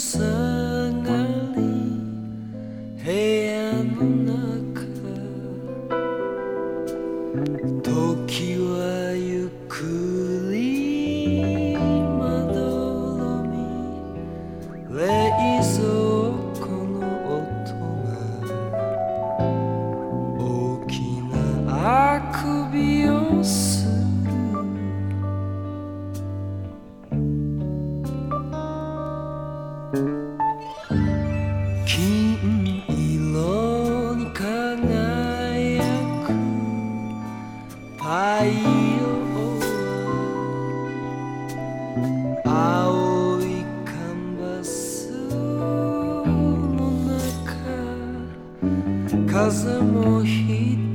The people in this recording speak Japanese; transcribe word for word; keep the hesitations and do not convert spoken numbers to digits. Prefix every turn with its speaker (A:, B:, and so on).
A: 下がり部屋の中時はゆっくりまどろみ冷蔵庫の音が大きなあくびをする金色に輝く太陽は青いカンバスの中風もひ